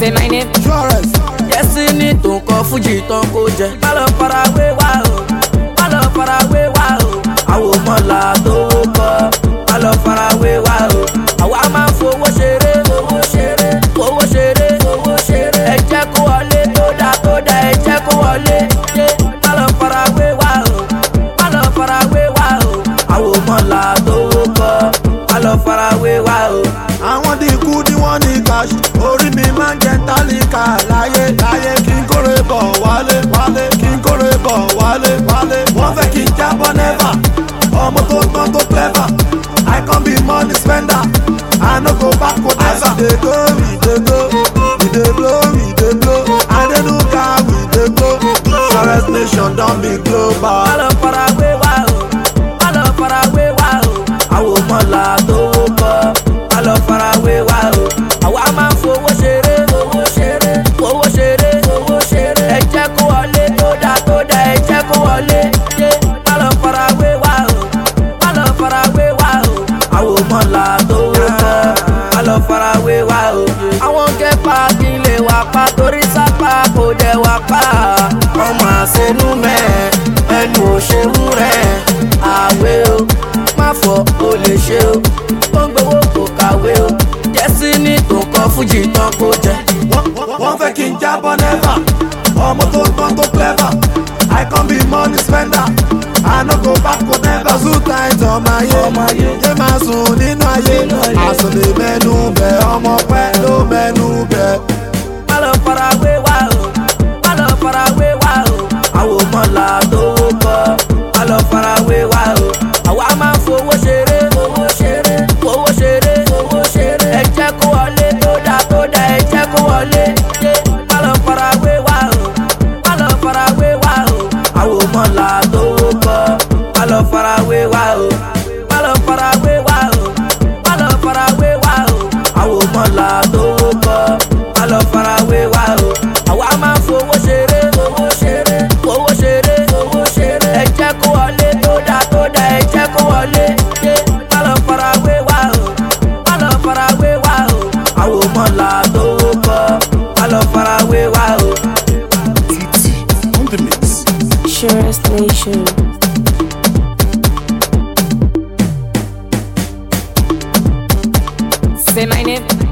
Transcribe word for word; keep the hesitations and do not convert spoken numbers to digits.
Say my name. Surest. Destiny tó ń kọ fújì tán kó jẹ. Má lọ farawé wá o, má lọ farawé wá o. Àwọn ọmọlà tó kọ, má lọ farawé wá o. Àwa máa ń fowó ṣeré, fowó ṣeré, fowó ṣeré, fowó ṣeré. Ẹ jẹ́ kó wọlé tó dá tó dá, ẹ jẹ́ kó wọlé. Má lọ farawé wá o, má lọ farawé wá o. Àwọn ọmọlà tó kọ, má lọ farawé wá o. Àwọn dínkù ni wọ́n ní cash. Orí mi máa ń jẹ tálíkà láyé láyé. Kí n kórè bọ̀ wálé wálé. Kí n kórè bọ̀ wálé wálé. Wọ́n fẹ́ kí n jábọ́ never. Ọmọ tó gbọ́n tó clever. I can be money spender. I no go back for never. We dey go, we dey go. We dey blow, we dey blow. Adenuga, we dey blow. Surest nation don be global. Má lọ farawé wá o, má lọ farawé wá o. Àwọn ọmọlà tó kọ, má lọ farawé wá o. Àwa máa ń fowó ṣeré, fowó ṣeré, fowó ṣeré, fowó ṣeré. Ẹ jẹ́ kó wọlé tó dá tó dá, ẹ jẹ́ kó wọlé. Má lọ farawé wá o, má lọ farawé wá o. Àwọn ọmọlà tó kọ, má lọ farawé wá o. Àwọn kẹfà kí n lè wá pa torí sápá kò dẹ̀ wá pa. Ọmọ àṣẹnú mẹ́ ẹnu òṣèlú rẹ̀ àwẹ̀ o. Má fọ o lè ṣe o, ó ń gbowó kò kàwé o. Destiny tó ń kọ fújì tán kó jẹ. Wọ́n fẹ́ kí n jábọ́ never. Ọmọ tó gbọ́n tó clever. I can be money spender. I no go back for never. Zoo tight ọmọ ayé. Yé máa sùn nínú ayé. Àsùn lè mẹ́nu bẹ̀. Ọmọ pẹ́ ló mẹ́nu bẹ̀. Má lọ farawé wá o, má lọ farawé wá o. Àwọn ọmọlà tó kọ, má lọ farawé wá o. Àwa máa ń fowó ṣeré, fowó ṣeré, fowó ṣeré, fowó ṣeré. Ẹ jẹ́ kó wọlé tó dá tó dá, ẹ jẹ́ kó wọlé. Má lọ farawé wá o, má lọ farawé wá o. Àwọn ọmọlà tó kọ, má lọ farawé wá o. Má lọ farawé wá o, má lọ farawé wá o. Àwọn ọmọlà tó kọ, má lọ farawé wá o. Àwa máa ń fowó ṣeré, fowó ṣeré, fowó ṣeré, fowó ṣeré. Ẹ jẹ́ kó wọlé tó dá tó dá, ẹ jẹ́ kó wọlé. Má lọ farawé wá o, má lọ farawé wá o. Àwọn ọmọlà tó kọ, má lọ farawé wá o. On the mix. Surest nation. Say my name.